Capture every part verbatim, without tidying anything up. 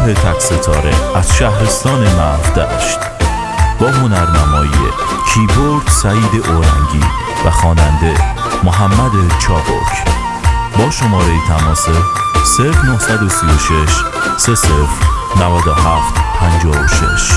گروه تک ستاره از شهرستان مرودشت با هنرنمایی کیبورد سعید اورنگی و خواننده محمد چابک با شماره تماس صفر نه سه شش سه صفر نه هفت پنج شش.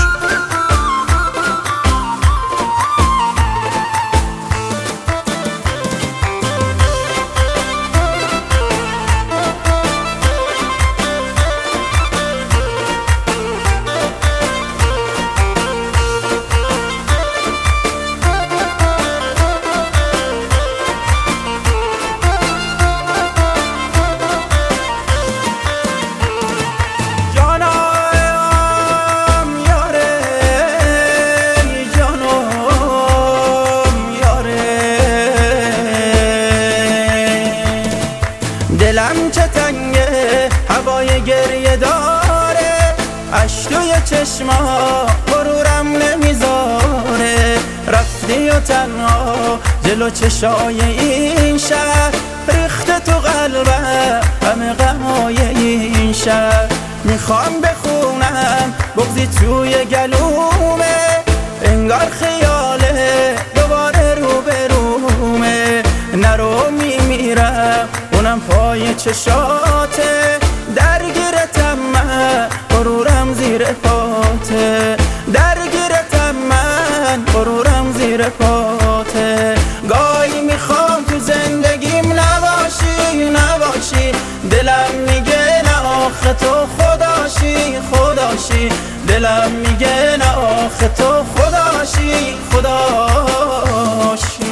دلم چه تنگه هوای گریه داره، اش توی چشما غرورم نمیذاره. رفتی و تنها جلو چشای این شهر، ریخته تو قلبم همه غمای این شهر. میخوام بخونم بغضی توی گلومه، انگار خیاله دوباره رو به رومه. نرو میمیرم اونم پای چشاته، درگیرتم من غرورم زیر پاته. درگیرتم من غرورم زیر پاته. گاهی میخوام تو زندگیم نباشی نباشی، دلم میگه نه آخه تو خداشی خداشی. دلم میگه نه آخه تو خداشی خداشی.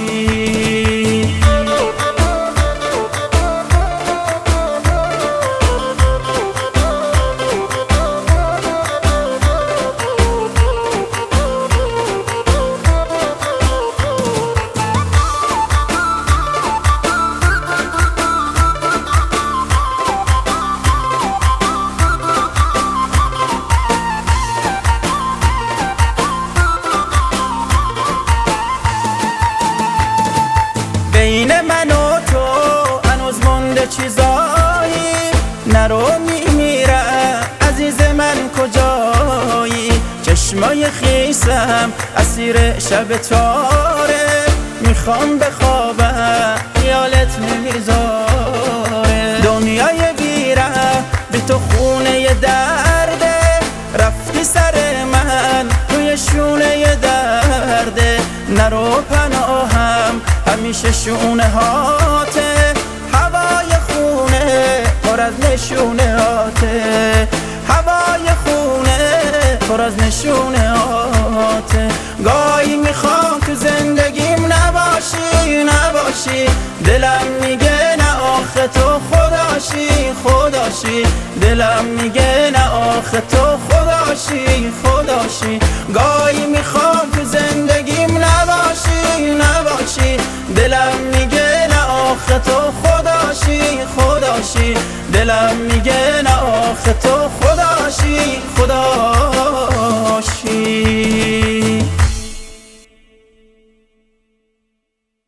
بین من و تو هنوز مونده چیزایی، نرو میمیرم عزیز من کجایی. چشمای خیسم اسیر شب تاره، میخوام بخوابم خیالت نمیذاره. دنیای بیرم بی تو خونه درده، رفتی سر من روی شونه درده. نرو پناهم همیشه شونه هاته، هوای خونه پر از نشونه هاته. هوای خونه پر از نشونه هاته. گاهی میخوام تو زندگیم نباشی نباشی، دلم میگه نه آخه تو خداشی خداشی. دلم میگه نه آخه تو خداشی خداشی. گاهی میخوام تو زندگیم نباشی نباشی، دلم میگه نه آخه تو خداشی خداشی. دلم میگه نه آخه تو خداشی خداشی.